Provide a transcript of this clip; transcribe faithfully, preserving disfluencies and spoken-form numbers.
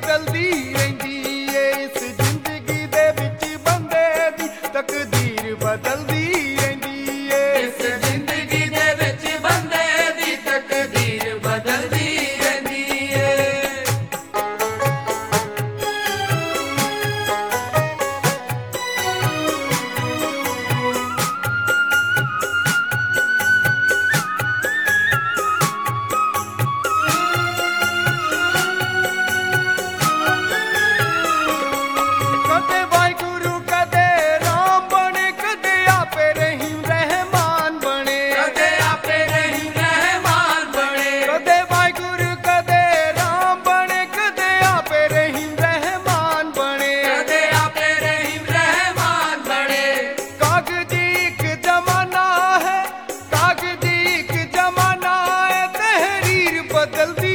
ਬਦਲਦੀ ਰਹਿੰਦੀ ਏ। ਇਸ ਜ਼ਿੰਦਗੀ ਦੇ ਵਿੱਚ ਬੰਦੇ ਦੀ ਤਕਦੀਰ ਬਦਲਦੀ ਰਹਿੰਦੀ ਏ। ਇਸ ਜ਼ਿੰਦਗੀ ਦੇ ਵਿੱਚ ਬੰਦੇ ਦੀ ਤਕਦੀਰ ਬਦਲਦੀ ਰਹਿੰਦੀ ਏ। ਕਦੇ ਵਾਹਿਗੁਰੂ ਕਦੇ ਰਾਮ ਬਣੇ, ਕਦੇ ਆਪੇ ਰਹੀਮ ਰਹਿਮਾਨ ਬਣੇ। ਕਦੇ ਆਪੇ ਰਹੀਮ ਰਹਿਮਾਨ ਬਣੇ। ਕਦੇ ਵਾਹਿਗੁਰੂ ਕਦੇ ਰਾਮ ਬਣੇ, ਕਦੇ ਆਪੇ ਰਹੀਮ ਰਹਿਮਾਨ ਬਣੇ। ਕਦੇ ਆਪੇ ਰਹੀਮ ਰਹਿਮਾਨ ਬਣੇ। ਕਾਗਜ਼ੀ ਇੱਕ ਜ਼ਮਾਨਾ ਹੈ, ਕਾਗਜ਼ੀ ਇੱਕ ਜ਼ਮਾਨਾ ਹੈ, ਤਹਿਰੀਰ ਬਦਲਦੀ